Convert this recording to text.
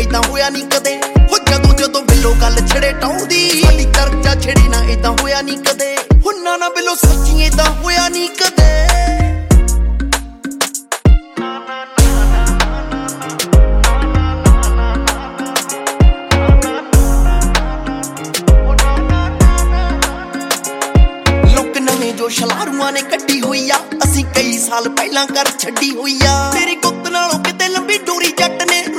ਏਦਾਂ ਹੋਇਆ ਨੀ ਕਦੇ ਹੋ ਜਦੋਂ ਬਿੱਲੋ ਗੱਲ ਛੜੇ ਟਾਉਂਦੀ ਸਾਡੀ ਚਰਚਾ ਛੜੀ ਨਾ ਏਦਾਂ ਹੋਇਆ ਨੀ ਕਦੇ ਹੁਣਾ ਨਾ ਬਿੱਲੋ ਸੱਚੀ ਏਦਾਂ ਹੋਇਆ ਨੀ ਕਦੇ ਜੋ ਸ਼ਲਾਰੂਆਂ ਨੇ ਕੱਢੀ ਹੋਈ ਆ ਅਸੀਂ ਕਈ ਸਾਲ ਪਹਿਲਾਂ ਕਰ ਛੱਡੀ ਹੋਈ ਆ ਤੇਰੀ ਗੁੱਤ ਨਾਲੋਂ ਕਿਤੇ ਲੰਬੀ ਡੋਰੀ ਜੱਟ ਨੇ